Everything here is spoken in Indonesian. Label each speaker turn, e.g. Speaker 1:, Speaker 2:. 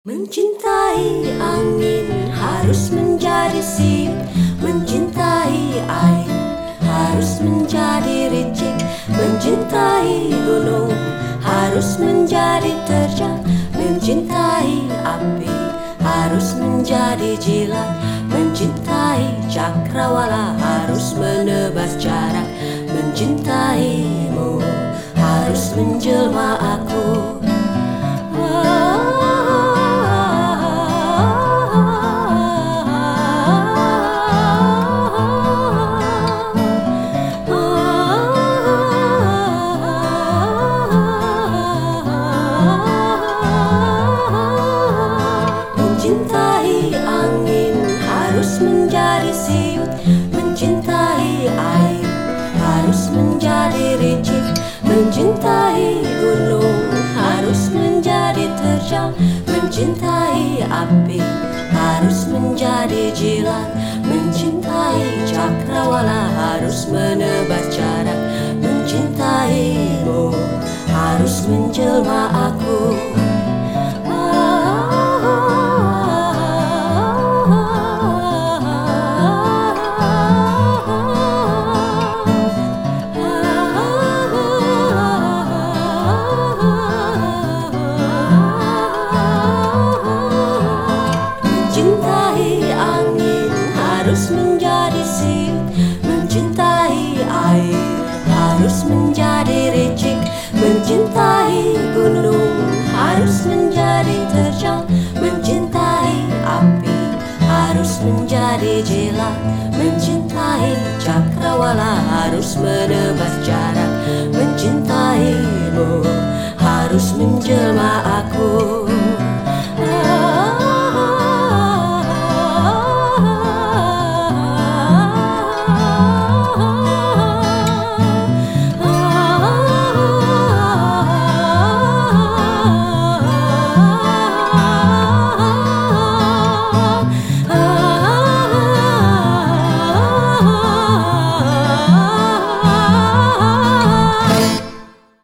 Speaker 1: Mencintai angin harus menjadi siut, mencintai air harus menjadi ricik, mencintai gunung harus menjadi terjang, mencintai api harus menjadi jilat, mencintai cakrawala harus menebas jarak, mencintaimu harus menjelma aku. Mencintai angin harus menjadi siut, mencintai air harus menjadi ricik, mencintai gunung harus menjadi terjang, mencintai api harus menjadi jilat, mencintai cakrawala harus menebas jarak, mencintaimu harus menjelma aku. Mencintai angin harus menjadi siut, mencintai air harus menjadi ricik, mencintai gunung harus menjadi terjang, mencintai api harus menjadi jilat, mencintai cakrawala harus menebas jarak, mencintaimu harus menjelma aku.